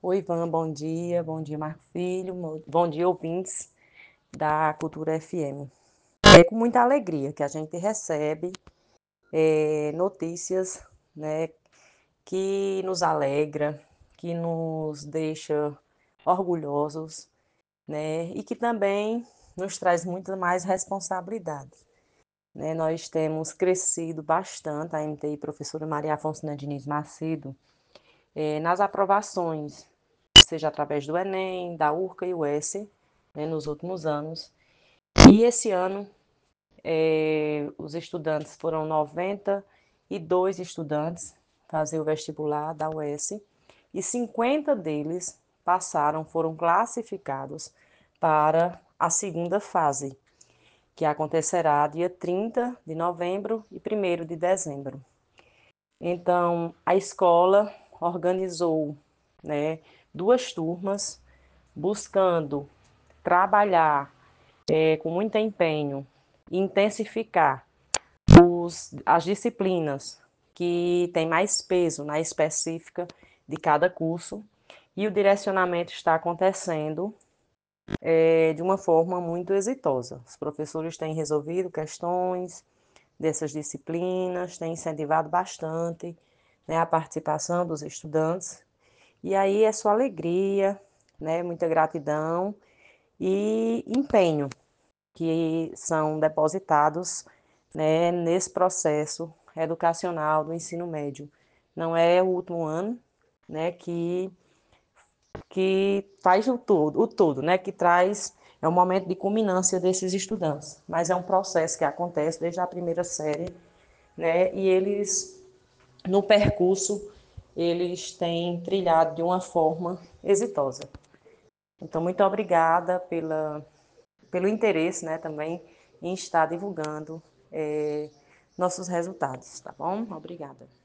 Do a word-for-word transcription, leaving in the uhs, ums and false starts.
Oi, Ivan, bom dia. Bom dia, Marco Filho. mo- Bom dia, ouvintes da Cultura F M. É com muita alegria que a gente recebe eh, notícias, né, que nos alegra, que nos deixa orgulhosos, né, e que também nos traz muita mais responsabilidade, né? Nós temos crescido bastante, a M T I Professora Maria Afonso Diniz Macedo, eh, nas aprovações, seja através do Enem, da URCA e U S, né, nos últimos anos. E esse ano, eh, os estudantes foram noventa e dois estudantes fazer o vestibular da U S e cinquenta deles passaram, foram classificados para a segunda fase, que acontecerá dia trinta de novembro e primeiro de dezembro. Então, a escola organizou, né, duas turmas, buscando trabalhar é, com muito empenho e intensificar os, as disciplinas que têm mais peso na específica de cada curso, e o direcionamento está acontecendo é, de uma forma muito exitosa. Os professores têm resolvido questões dessas disciplinas, têm incentivado bastante, né, a participação dos estudantes, e aí é só alegria, né, muita gratidão e empenho que são depositados, né, nesse processo educacional do ensino médio. Não é o último ano, né, que, que faz o todo, o todo, né, que traz, é o momento de culminância desses estudantes, mas é um processo que acontece desde a primeira série, né, e eles, no percurso, eles têm trilhado de uma forma exitosa. Então, muito obrigada pela, pelo interesse, né, também em estar divulgando é, nossos resultados, tá bom? Obrigada.